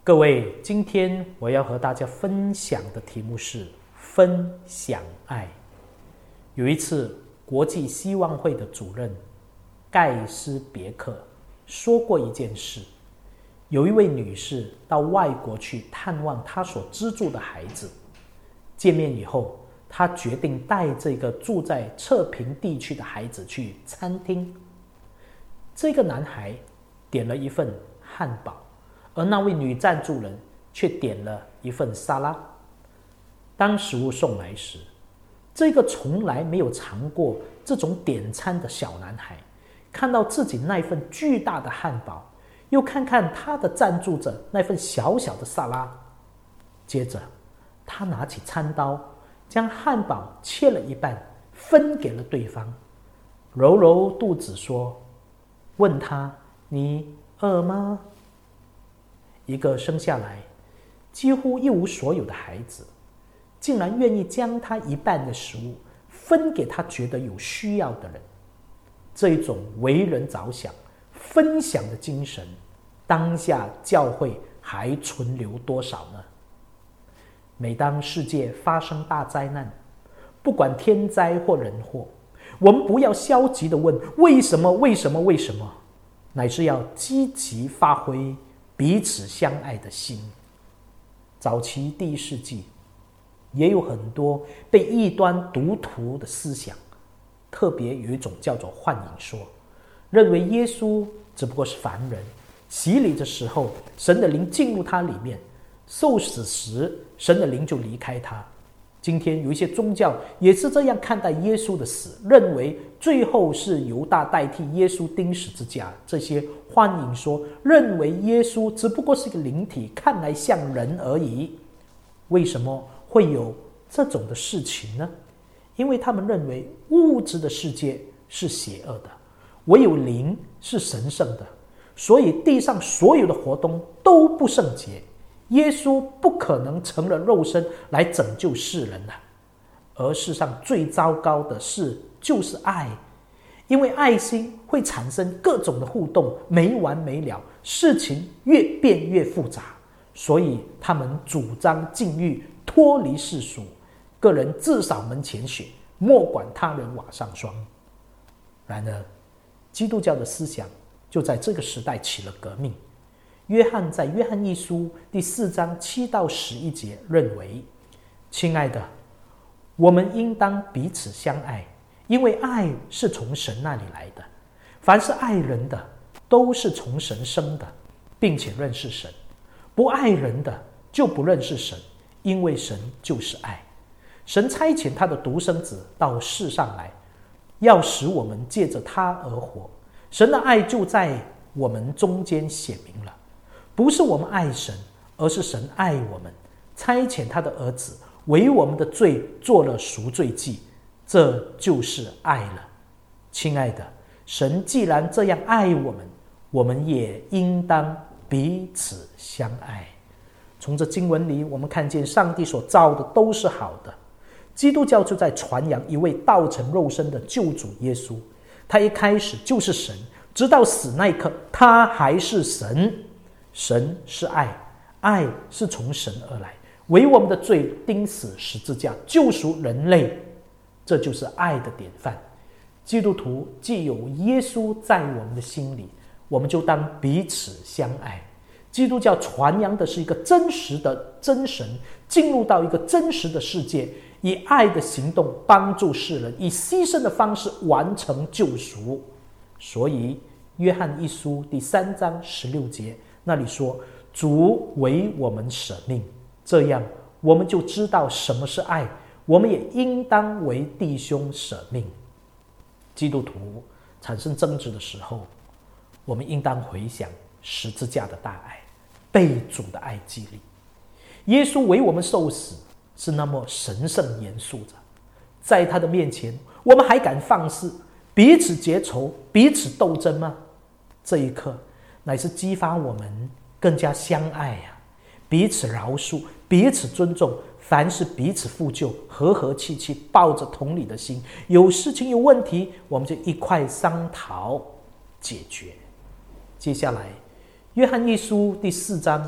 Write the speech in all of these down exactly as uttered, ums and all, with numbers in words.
各位，今天我要和大家分享的题目是分享爱。有一次，国际希望会的主任盖斯别克说过一件事。有一位女士到外国去探望她所资助的孩子，见面以后，她决定带这个住在测评地区的孩子去餐厅。这个男孩点了一份汉堡，而那位女赞助人却点了一份沙拉。当食物送来时，这个从来没有尝过这种点餐的小男孩，看到自己那份巨大的汉堡，又看看他的赞助者那份小小的沙拉，接着他拿起餐刀，将汉堡切了一半，分给了对方，揉揉肚子说，问他，你饿吗？一个生下来几乎一无所有的孩子，竟然愿意将他一半的食物分给他觉得有需要的人。这种为人着想、分享的精神，当下教会还存留多少呢？每当世界发生大灾难，不管天灾或人祸，我们不要消极地问为什么为什么为什么，乃是要积极发挥彼此相爱的心。早期第一世纪也有很多被异端毒徒的思想，特别有一种叫做幻影说，认为耶稣只不过是凡人，洗礼的时候神的灵进入他里面，受死时神的灵就离开他。今天有一些宗教也是这样看待耶稣的死，认为最后是犹大代替耶稣钉十字架。这些幻影说认为耶稣只不过是一个灵体，看来像人而已。为什么会有这种的事情呢？因为他们认为物质的世界是邪恶的，唯有灵是神圣的，所以地上所有的活动都不圣洁。耶稣不可能成了肉身来拯救世人了。而世上最糟糕的事就是爱，因为爱心会产生各种的互动，没完没了，事情越变越复杂，所以他们主张禁欲，脱离世俗，个人自扫门前雪，莫管他人瓦上霜。然而基督教的思想就在这个时代起了革命。约翰在约翰一书第四章七到十一节认为，亲爱的，我们应当彼此相爱，因为爱是从神那里来的。凡是爱人的，都是从神生的，并且认识神；不爱人的，就不认识神，因为神就是爱。神差遣他的独生子到世上来，要使我们借着他而活。神的爱就在我们中间显明了。不是我们爱神，而是神爱我们，差遣他的儿子为我们的罪做了赎罪祭，这就是爱了。亲爱的，神既然这样爱我们，我们也应当彼此相爱。从这经文里，我们看见上帝所造的都是好的。基督教就在传扬一位道成肉身的救主耶稣，他一开始就是神，直到死那一刻，他还是神。神是爱，爱是从神而来，为我们的罪钉死十字架，救赎人类，这就是爱的典范。基督徒既有耶稣在我们的心里，我们就当彼此相爱。基督教传扬的是一个真实的真神进入到一个真实的世界，以爱的行动帮助世人，以牺牲的方式完成救赎。所以约翰一书第三章十六节那里说，主为我们舍命，这样我们就知道什么是爱，我们也应当为弟兄舍命。基督徒产生争执的时候，我们应当回想十字架的大爱，被主的爱激励。耶稣为我们受死是那么神圣严肃着，在他的面前我们还敢放肆彼此结仇，彼此斗争吗？这一刻乃是激发我们更加相爱啊，彼此饶恕，彼此尊重，凡事彼此负救，和和气气，抱着同理的心，有事情有问题，我们就一块商讨解决。接下来约翰一书第四章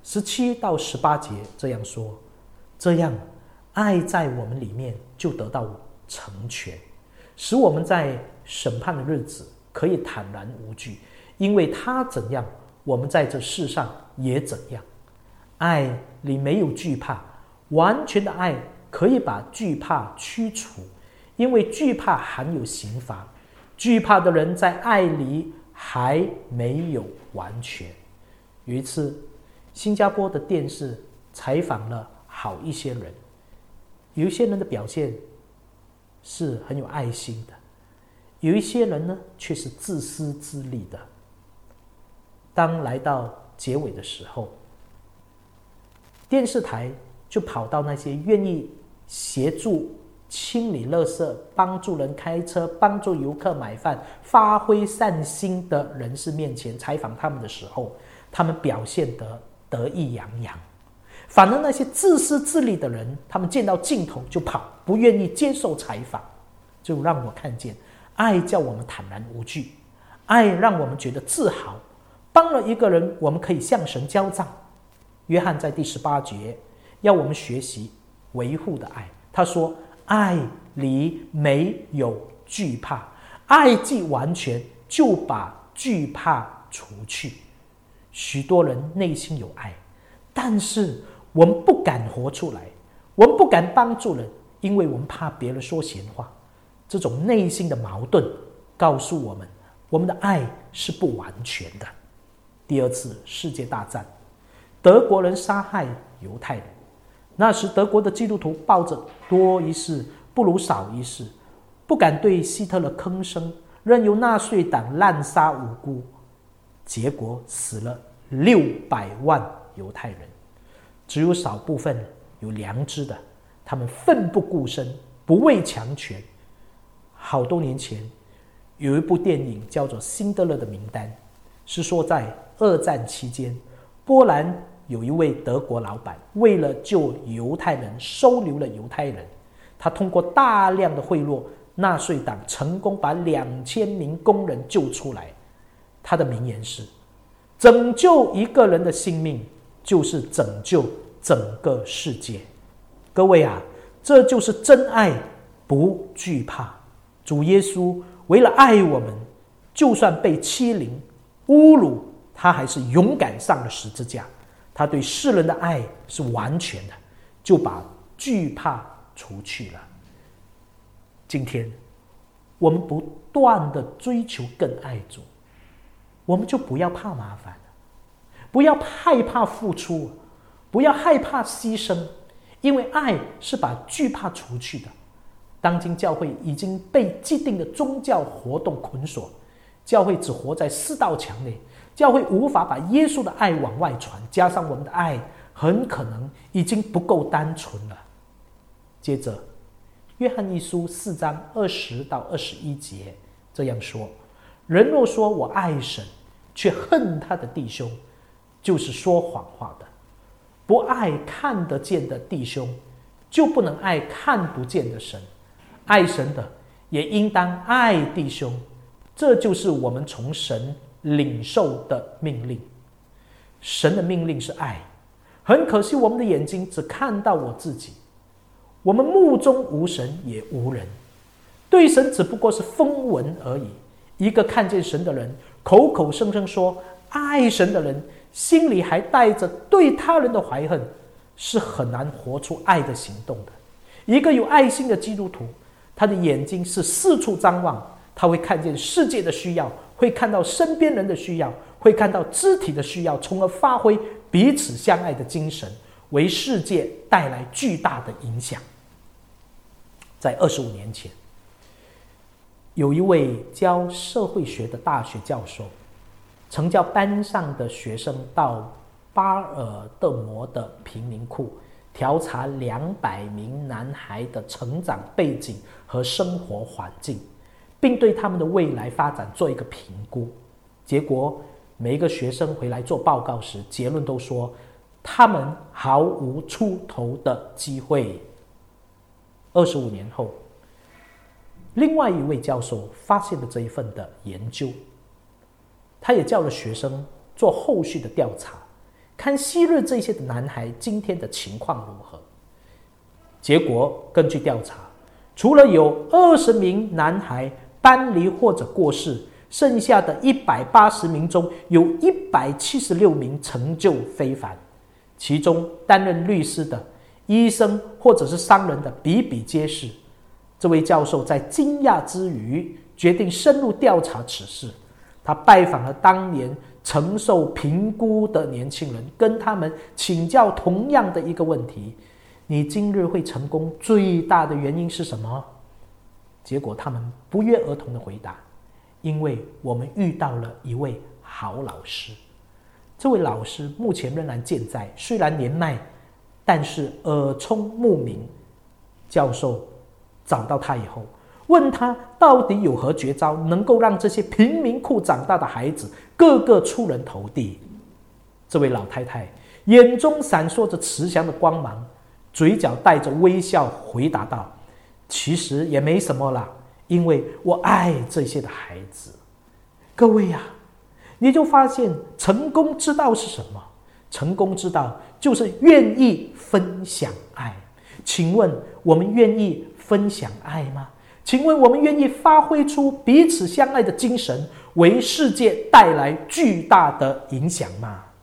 十七到十八节这样说：这样，爱在我们里面就得到成全，使我们在审判的日子可以坦然无惧，因为他怎样，我们在这世上也怎样。爱里没有惧怕，完全的爱可以把惧怕驱除，因为惧怕含有刑罚，惧怕的人在爱里还没有完全。有一次，新加坡的电视采访了好一些人，有一些人的表现是很有爱心的，有一些人呢却是自私自利的。当来到结尾的时候，电视台就跑到那些愿意协助清理垃圾、帮助人开车、帮助游客买饭、发挥善心的人士面前采访他们的时候，他们表现得得意洋洋。反而那些自私自利的人，他们见到镜头就跑，不愿意接受采访。就让我看见，爱叫我们坦然无惧，爱让我们觉得自豪。帮了一个人，我们可以向神交账。约翰在第十八节要我们学习维护的爱，他说：爱里没有惧怕，爱既完全，就把惧怕除去。许多人内心有爱，但是我们不敢活出来，我们不敢帮助人，因为我们怕别人说闲话。这种内心的矛盾告诉我们，我们的爱是不完全的。第二次世界大战，德国人杀害犹太人，那时德国的基督徒抱着多一事不如少一事，不敢对希特勒吭声，任由纳粹党滥杀无辜，结果死了六百万犹太人。只有少部分有良知的，他们奋不顾身，不畏强权。好多年前有一部电影叫做《辛德勒的名单》，是说在二战期间，波兰有一位德国老板为了救犹太人，收留了犹太人。他通过大量的贿赂，纳粹党成功把两千名工人救出来。他的名言是：拯救一个人的性命，就是拯救整个世界。各位啊，这就是真爱，不惧怕。主耶稣为了爱我们，就算被欺凌、侮辱，他还是勇敢上了十字架。他对世人的爱是完全的，就把惧怕除去了。今天我们不断的追求更爱主，我们就不要怕麻烦，不要害怕付出，不要害怕牺牲，因为爱是把惧怕除去的。当今教会已经被既定的宗教活动捆锁，教会只活在四道墙内，教会无法把耶稣的爱往外传，加上我们的爱很可能已经不够单纯了。接着约翰一书四章二十到二十一节这样说：人若说我爱神，却恨他的弟兄，就是说谎话的。不爱看得见的弟兄，就不能爱看不见的神。爱神的也应当爱弟兄，这就是我们从神领受的命令。神的命令是爱，很可惜我们的眼睛只看到我自己，我们目中无神也无人，对神只不过是风闻而已。一个看见神的人，口口声声说爱神的人，心里还带着对他人的怀恨，是很难活出爱的行动的。一个有爱心的基督徒，他的眼睛是四处张望，他会看见世界的需要，会看到身边人的需要，会看到肢体的需要，从而发挥彼此相爱的精神，为世界带来巨大的影响。在二十五年前，有一位教社会学的大学教授，曾叫班上的学生到巴尔的摩的贫民窟调查两百名男孩的成长背景和生活环境，并对他们的未来发展做一个评估。结果每一个学生回来做报告时，结论都说他们毫无出头的机会。二十五年后，另外一位教授发现了这一份的研究，他也叫了学生做后续的调查， 看昔日这些的男孩今天的情况如何。结果根据调查，除了有二十名男孩搬离或者过世，剩下的一百八十名中有一百七十六名成就非凡，其中担任律师的、医生或者是商人的比比皆是。这位教授在惊讶之余，决定深入调查此事。他拜访了当年承受评估的年轻人，跟他们请教同样的一个问题：你今日会成功最大的原因是什么？结果他们不约而同的回答：因为我们遇到了一位好老师。这位老师目前仍然健在，虽然年迈，但是耳聪目明。教授找到他以后，问他到底有何绝招，能够让这些贫民窟长大的孩子个个出人头地。这位老太太眼中闪烁着慈祥的光芒，嘴角带着微笑回答道：其实也没什么啦，因为我爱这些的孩子。各位呀、啊，你就发现成功之道是什么？成功之道就是愿意分享爱。请问我们愿意分享爱吗？请问我们愿意发挥出彼此相爱的精神，为世界带来巨大的影响吗？